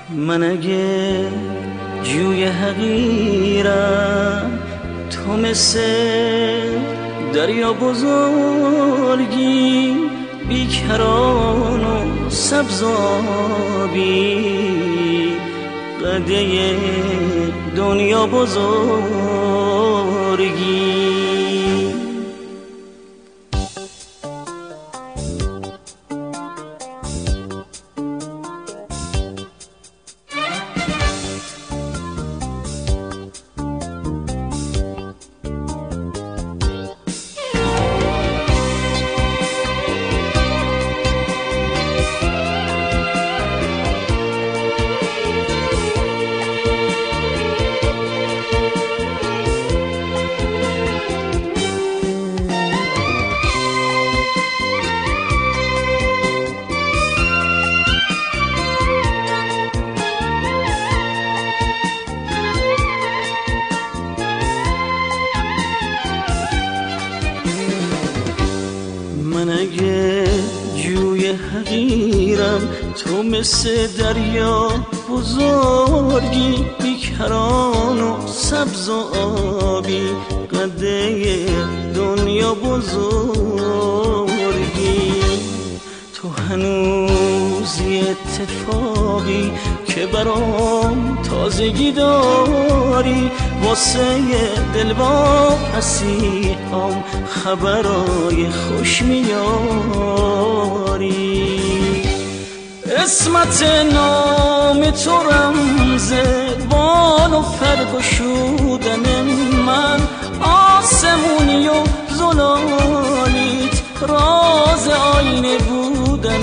من اگه جوی حقیرم، تو مثل دریا بزرگی، بیکران و سبزابی، قده دنیا بزرگی. من اگه جوی حقیرم، تو مثل دریا بزرگی، بیکران و سبز و آبی، قده دنیا بزرگی. تو هنوز یه اتفاقی که برام تازگی داری، واسه دل با مسیحام خبرای خوش میاری. اسمت نام تو رمز بال و پرگشودن من، آسمونی و زلالیت راز آینه بودن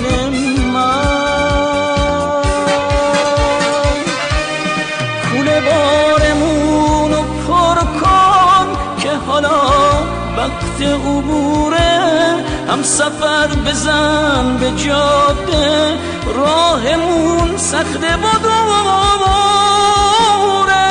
من. کوله بارمون رو پر کن که حالا وقت عبوره، هم سفر بزن به جاده، راهمون سخته و دوره.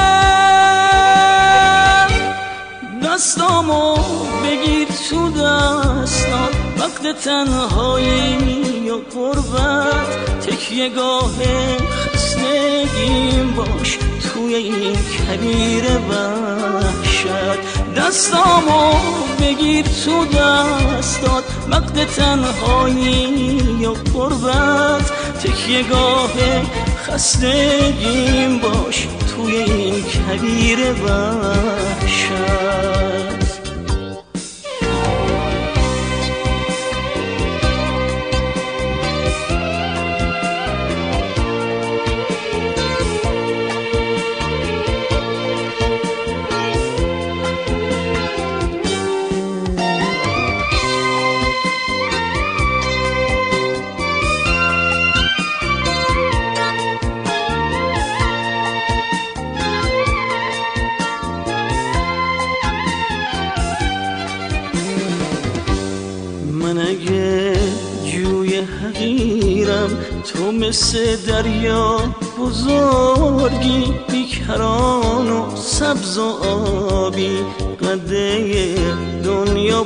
دستامو بگیر تو دستات، وقت تنهایی و غربت، تکیه گاه خستگیم باش توی این کویر وحشت. دستامو بگیر تو دستات، وقت تنهایی و غربت، تکیه گاه خستگیم باش توی این کویر وحشت. من اگه جوی حقیرم، تو مثل دریا بزرگی، بیکران و سبز و آبی، قده دنیا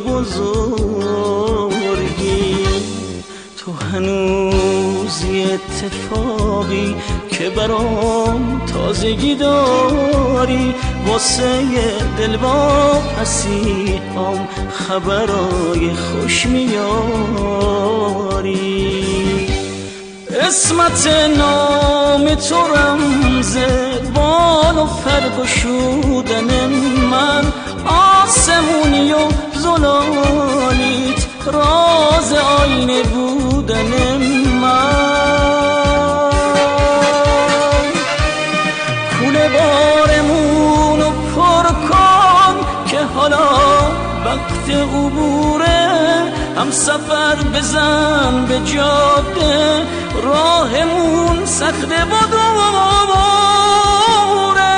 بزرگی. تو هنوز یه اتفاقی که برام تازگی داری، واسه دل با مسیحام خبرای خوش میاری. اسمت نام تو رمز بال و پرگشودن من، آسمونی و زلالیت راز آینه بودن من. کوله بارمون رو پر کن که حالا وقت عبوره، هم سفر بزن به جاده، راهمون سخته و دوره.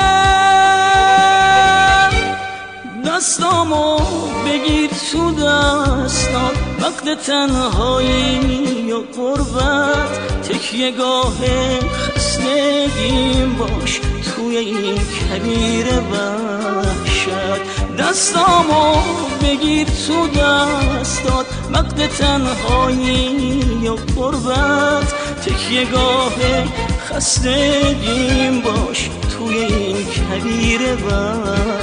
دستامو بگیر تو دستات، وقت تنهایی و غربت، تکیه گاه خستگیم باش توی این کویر وحشت. دستامو بگیر تو دستات، وقت تنهایی و غربت، تکیه گاه خستگیم باش توی این کویر وحشت.